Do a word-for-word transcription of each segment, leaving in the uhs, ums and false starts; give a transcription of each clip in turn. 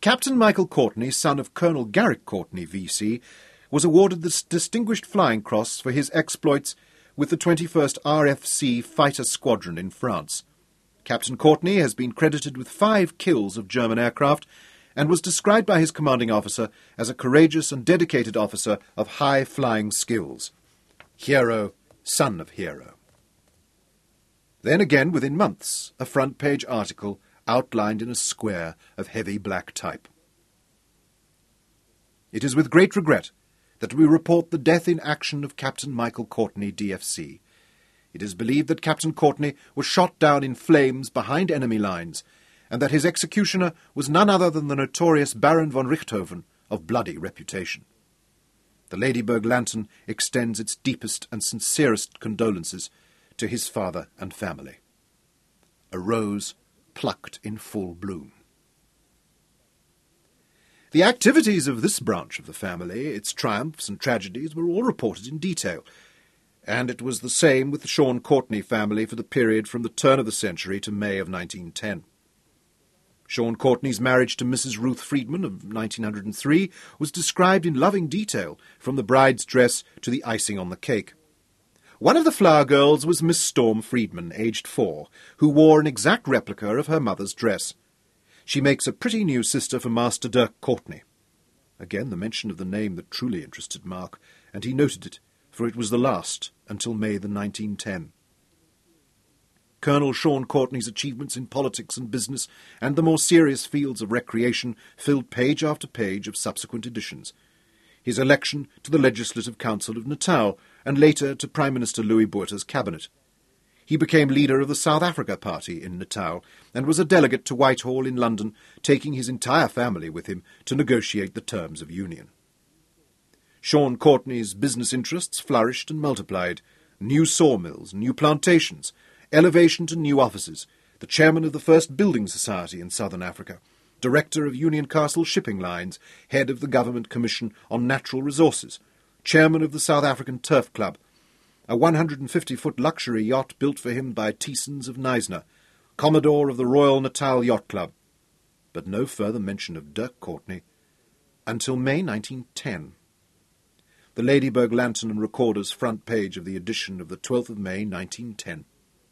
Captain Michael Courtney, son of Colonel Garrick Courtney, V C, was awarded the Distinguished Flying Cross for his exploits with the twenty-first R F C Fighter Squadron in France. Captain Courtney has been credited with five kills of German aircraft and was described by his commanding officer as a courageous and dedicated officer of high flying skills. Hero, son of hero. Then again, within months, a front-page article outlined in a square of heavy black type. It is with great regret that we report the death in action of Captain Michael Courtney, D F C. It is believed that Captain Courtney was shot down in flames behind enemy lines, and that his executioner was none other than the notorious Baron von Richthofen of bloody reputation. The Ladysburg Lantern extends its deepest and sincerest condolences to his father and family. A rose plucked in full bloom. The activities of this branch of the family, its triumphs and tragedies, were all reported in detail, and it was the same with the Sean Courtney family for the period from the turn of the century to May of nineteen ten. Sean Courtney's marriage to Missus Ruth Friedman of nineteen oh three was described in loving detail, from the bride's dress to the icing on the cake. One of the flower girls was Miss Storm Friedman, aged four, who wore an exact replica of her mother's dress. She makes a pretty new sister for Master Dirk Courtney. Again the mention of the name that truly interested Mark, and he noted it, for it was the last until May the nineteen ten. Colonel Sean Courtney's achievements in politics and business and the more serious fields of recreation filled page after page of subsequent editions. His election to the Legislative Council of Natal, and later to Prime Minister Louis Botha's cabinet. He became leader of the South Africa Party in Natal, and was a delegate to Whitehall in London, taking his entire family with him to negotiate the terms of union. Sean Courtney's business interests flourished and multiplied. New sawmills, new plantations, elevation to new offices, the chairman of the first building society in southern Africa, director of Union Castle Shipping Lines, head of the Government Commission on Natural Resources, chairman of the South African Turf Club, a one hundred fifty foot luxury yacht built for him by Thiessens of Knysna, commodore of the Royal Natal Yacht Club. But no further mention of Dirk Courtney until May nineteen ten. The Ladysburg Lantern and Recorder's front page of the edition of the twelfth of May nineteen ten.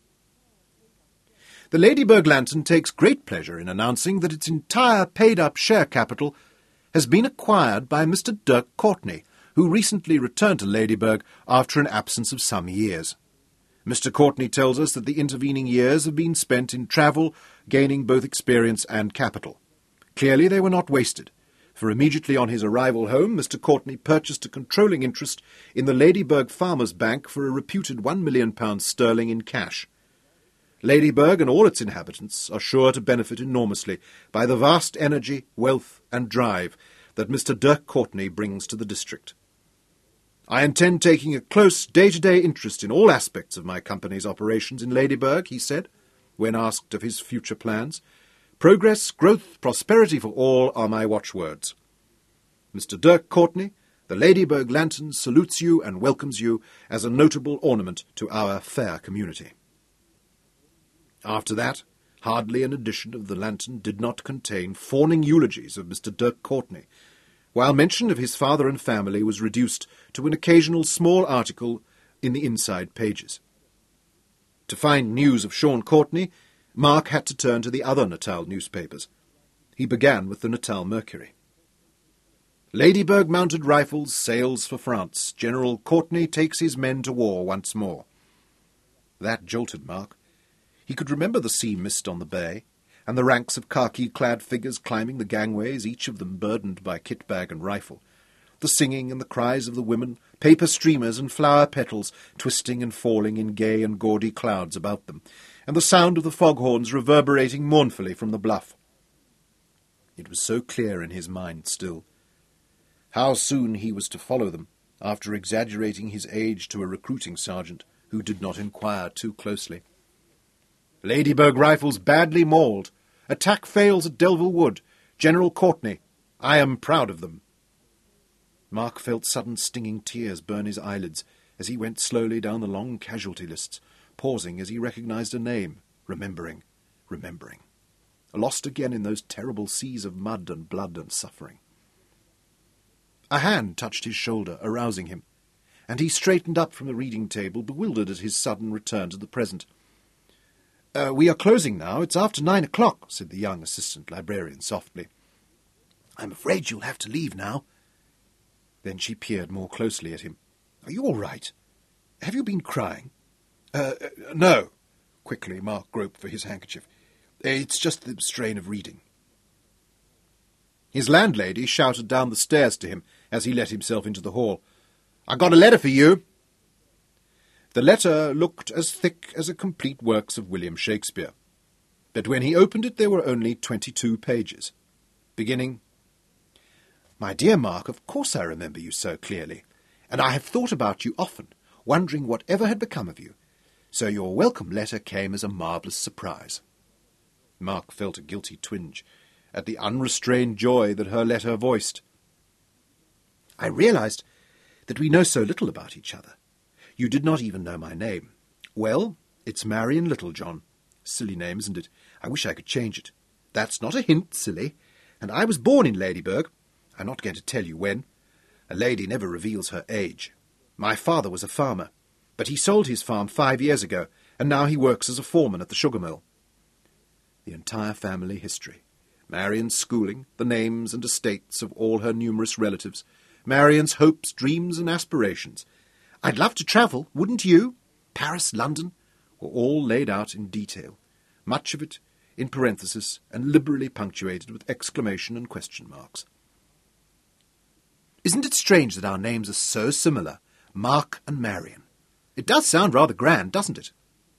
The Ladysburg Lantern takes great pleasure in announcing that its entire paid-up share capital has been acquired by Mister Dirk Courtney, who recently returned to Ladysburg after an absence of some years. Mister Courtney tells us that the intervening years have been spent in travel, gaining both experience and capital. Clearly they were not wasted, for immediately on his arrival home, Mister Courtney purchased a controlling interest in the Ladysburg Farmers' Bank for a reputed one million pounds sterling in cash. Ladysburg and all its inhabitants are sure to benefit enormously by the vast energy, wealth, and drive that Mister Dirk Courtney brings to the district. I intend taking a close day-to-day interest in all aspects of my company's operations in Ladysburg, he said, when asked of his future plans. Progress, growth, prosperity for all are my watchwords. Mister Dirk Courtney, the Ladysburg Lantern salutes you and welcomes you as a notable ornament to our fair community. After that, hardly an edition of the Lantern did not contain fawning eulogies of Mister Dirk Courtney, while mention of his father and family was reduced to an occasional small article in the inside pages. To find news of Sean Courtney, Mark had to turn to the other Natal newspapers. He began with the Natal Mercury. Ladysburg Mounted Rifles sails for France. General Courtney takes his men to war once more. That jolted Mark. He could remember the sea mist on the bay, and the ranks of khaki-clad figures climbing the gangways, each of them burdened by kit-bag and rifle, the singing and the cries of the women, paper streamers and flower petals twisting and falling in gay and gaudy clouds about them, and the sound of the foghorns reverberating mournfully from the bluff. It was so clear in his mind still. How soon he was to follow them, after exaggerating his age to a recruiting sergeant who did not inquire too closely. Ladysburg Rifles badly mauled. Attack fails at Delville Wood. General Courtney. I am proud of them. Mark felt sudden stinging tears burn his eyelids as he went slowly down the long casualty lists, pausing as he recognized a name, remembering, remembering. lost again in those terrible seas of mud and blood and suffering. A hand touched his shoulder, arousing him, and he straightened up from the reading table, bewildered at his sudden return to the present. Uh, we are closing now. It's after nine o'clock, said the young assistant librarian softly. I'm afraid you'll have to leave now. Then she peered more closely at him. Are you all right? Have you been crying? Uh, uh, no. Quickly, Mark groped for his handkerchief. It's just the strain of reading. His landlady shouted down the stairs to him as he let himself into the hall. I got a letter for you. The letter looked as thick as a complete works of William Shakespeare. But when he opened it, there were only twenty-two pages, beginning, My dear Mark, of course I remember you so clearly, and I have thought about you often, wondering whatever had become of you. So your welcome letter came as a marvellous surprise. Mark felt a guilty twinge at the unrestrained joy that her letter voiced. I realized that we know so little about each other. You did not even know my name. Well, it's Marian Littlejohn. Silly name, isn't it? I wish I could change it. That's not a hint, silly. And I was born in Ladysburg. I'm not going to tell you when. A lady never reveals her age. My father was a farmer, but he sold his farm five years ago, and now he works as a foreman at the sugar mill. The entire family history. Marian's schooling, the names and estates of all her numerous relatives, Marian's hopes, dreams, and aspirations. I'd love to travel, wouldn't you? Paris, London, were all laid out in detail, much of it in parenthesis and liberally punctuated with exclamation and question marks. Isn't it strange that our names are so similar, Mark and Marian? It does sound rather grand, doesn't it?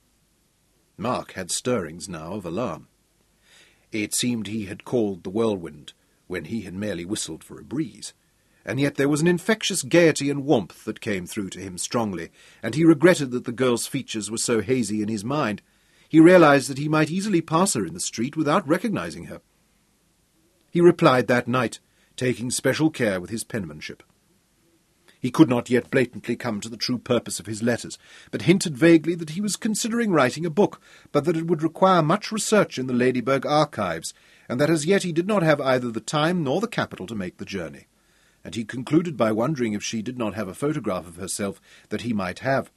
Mark had stirrings now of alarm. It seemed he had called the whirlwind when he had merely whistled for a breeze, and yet there was an infectious gaiety and warmth that came through to him strongly, and he regretted that the girl's features were so hazy in his mind. He realized that he might easily pass her in the street without recognizing her. He replied that night, taking special care with his penmanship. He could not yet blatantly come to the true purpose of his letters, but hinted vaguely that he was considering writing a book, but that it would require much research in the Ladysburg archives, and that as yet he did not have either the time nor the capital to make the journey. And he concluded by wondering if she did not have a photograph of herself that he might have.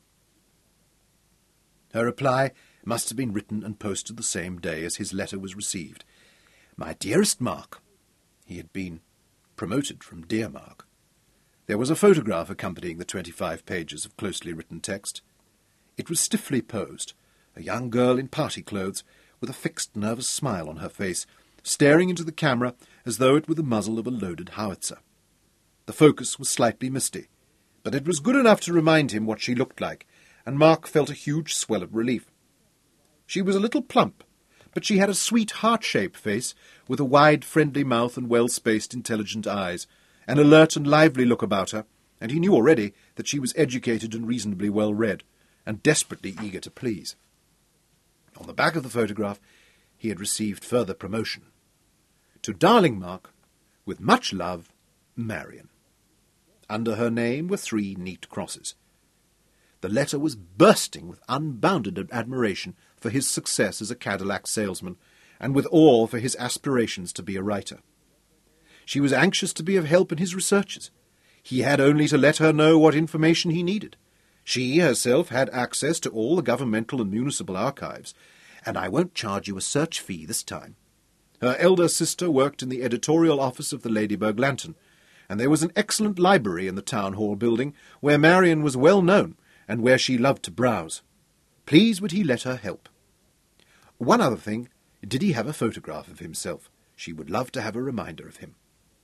Her reply must have been written and posted the same day as his letter was received. My dearest Mark. He had been promoted from Dear Mark. There was a photograph accompanying the twenty-five pages of closely written text. It was stiffly posed, a young girl in party clothes, with a fixed, nervous smile on her face, staring into the camera as though it were the muzzle of a loaded howitzer. The focus was slightly misty, but it was good enough to remind him what she looked like, and Mark felt a huge swell of relief. She was a little plump, but she had a sweet, heart-shaped face, with a wide, friendly mouth and well-spaced, intelligent eyes, an alert and lively look about her, and he knew already that she was educated and reasonably well-read, and desperately eager to please. On the back of the photograph he had received further promotion. To darling Mark, with much love, Marian. Under her name were three neat crosses. The letter was bursting with unbounded admiration for his success as a Cadillac salesman, and with awe for his aspirations to be a writer. She was anxious to be of help in his researches. He had only to let her know what information he needed. She herself had access to all the governmental and municipal archives, and I won't charge you a search fee this time. Her elder sister worked in the editorial office of the Ladysburg Lantern, and there was an excellent library in the town hall building, where Marian was well known, and where she loved to browse. Please would he let her help. One other thing, did he have a photograph of himself? She would love to have a reminder of him.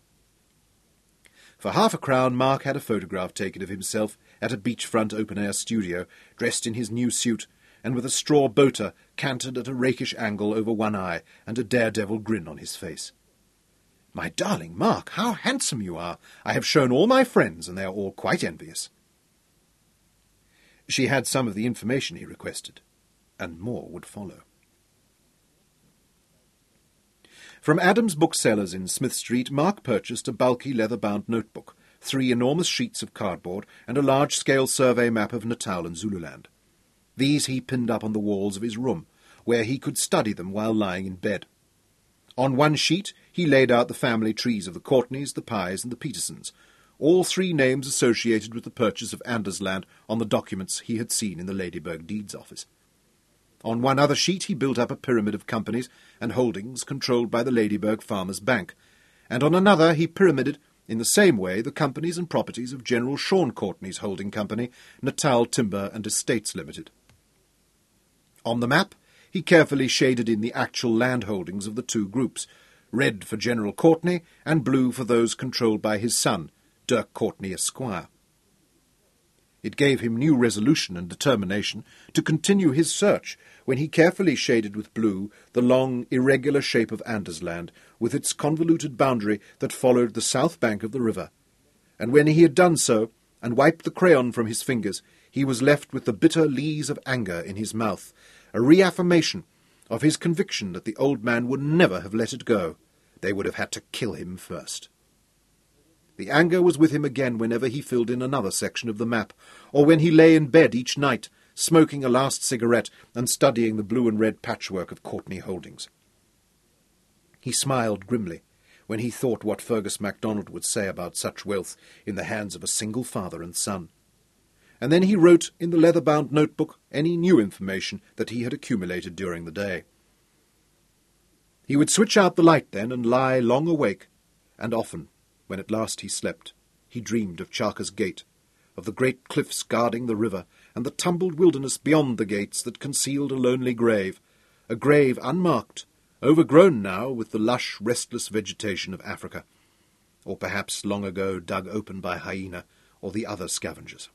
For half a crown, Mark had a photograph taken of himself at a beachfront open-air studio, dressed in his new suit, and with a straw boater canted at a rakish angle over one eye, and a daredevil grin on his face. My darling Mark, how handsome you are! I have shown all my friends, and they are all quite envious. She had some of the information he requested, and more would follow. From Adams Booksellers in Smith Street, Mark purchased a bulky leather-bound notebook, three enormous sheets of cardboard, and a large-scale survey map of Natal and Zululand. These he pinned up on the walls of his room, where he could study them while lying in bed. On one sheet he laid out the family trees of the Courtneys, the Pyes, and the Petersons, all three names associated with the purchase of Andersland on the documents he had seen in the Ladyburg Deeds Office. On one other sheet he built up a pyramid of companies and holdings controlled by the Ladyburg Farmers' Bank, and on another he pyramided in the same way the companies and properties of General Sean Courtney's holding company, Natal Timber and Estates Limited. On the map he carefully shaded in the actual land holdings of the two groups, red for General Courtney and blue for those controlled by his son, Dirk Courtney Esquire. It gave him new resolution and determination to continue his search when he carefully shaded with blue the long, irregular shape of Andersland, with its convoluted boundary that followed the south bank of the river. And when he had done so, and wiped the crayon from his fingers, he was left with the bitter lees of anger in his mouth, a reaffirmation of his conviction that the old man would never have let it go. They would have had to kill him first. The anger was with him again whenever he filled in another section of the map, or when he lay in bed each night, smoking a last cigarette and studying the blue and red patchwork of Courtney holdings. He smiled grimly when he thought what Fergus MacDonald would say about such wealth in the hands of a single father and son. And then he wrote in the leather-bound notebook any new information that he had accumulated during the day. He would switch out the light then and lie long awake, and often, when at last he slept, he dreamed of Charker's Gate, of the great cliffs guarding the river, and the tumbled wilderness beyond the gates that concealed a lonely grave, a grave unmarked, overgrown now with the lush, restless vegetation of Africa, or perhaps long ago dug open by hyena or the other scavengers.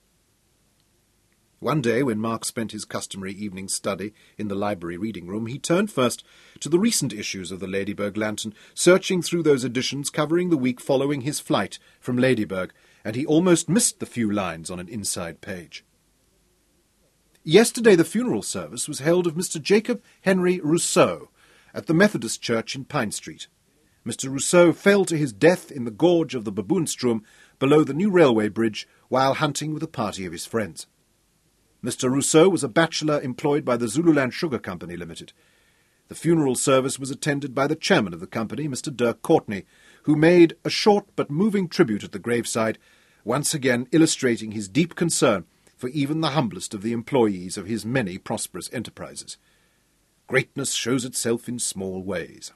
One day, when Mark spent his customary evening study in the library reading room, he turned first to the recent issues of the Ladyburg Lantern, searching through those editions covering the week following his flight from Ladyburg, and he almost missed the few lines on an inside page. Yesterday the funeral service was held of Mister Jacob Henry Rousseau at the Methodist Church in Pine Street. Mister Rousseau fell to his death in the gorge of the Baboonstrom below the new railway bridge while hunting with a party of his friends. Mister Rousseau was a bachelor employed by the Zululand Sugar Company Limited. The funeral service was attended by the chairman of the company, Mister Dirk Courtney, who made a short but moving tribute at the graveside, once again illustrating his deep concern for even the humblest of the employees of his many prosperous enterprises. Greatness shows itself in small ways.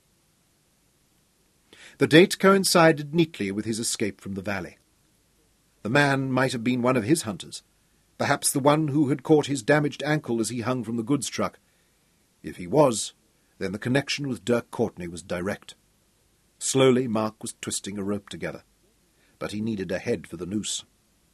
The date coincided neatly with his escape from the valley. The man might have been one of his hunters, perhaps the one who had caught his damaged ankle as he hung from the goods truck. If he was, then the connection with Dirk Courtney was direct. Slowly Mark was twisting a rope together, but he needed a head for the noose.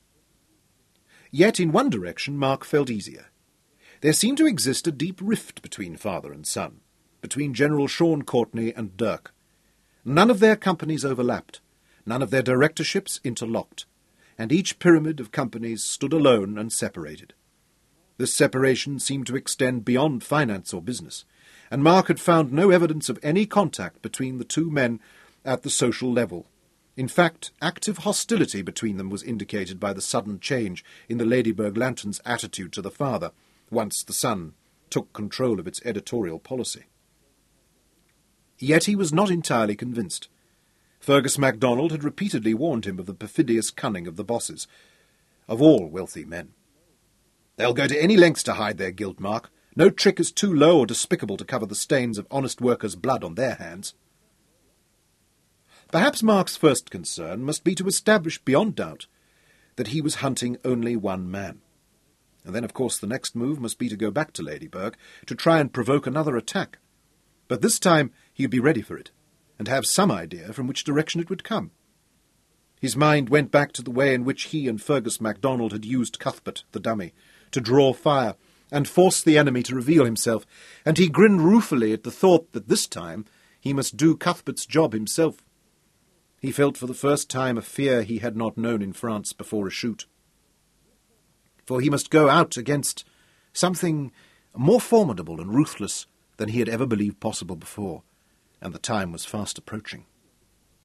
Yet in one direction Mark felt easier. There seemed to exist a deep rift between father and son, between General Sean Courtney and Dirk. None of their companies overlapped, none of their directorships interlocked, and each pyramid of companies stood alone and separated. This separation seemed to extend beyond finance or business, and Mark had found no evidence of any contact between the two men at the social level. In fact, active hostility between them was indicated by the sudden change in the Ladyburg Lantern's attitude to the father, once the son took control of its editorial policy. Yet he was not entirely convinced. Fergus MacDonald had repeatedly warned him of the perfidious cunning of the bosses, of all wealthy men. They'll go to any lengths to hide their guilt, Mark. No trick is too low or despicable to cover the stains of honest workers' blood on their hands. Perhaps Mark's first concern must be to establish beyond doubt that he was hunting only one man. And then, of course, the next move must be to go back to Ladyburg to try and provoke another attack. But this time he'd be ready for it, and have some idea from which direction it would come. His mind went back to the way in which he and Fergus MacDonald had used Cuthbert, the dummy, to draw fire and force the enemy to reveal himself, and he grinned ruefully at the thought that this time he must do Cuthbert's job himself. He felt for the first time a fear he had not known in France before a shoot. For he must go out against something more formidable and ruthless than he had ever believed possible before, and the time was fast approaching.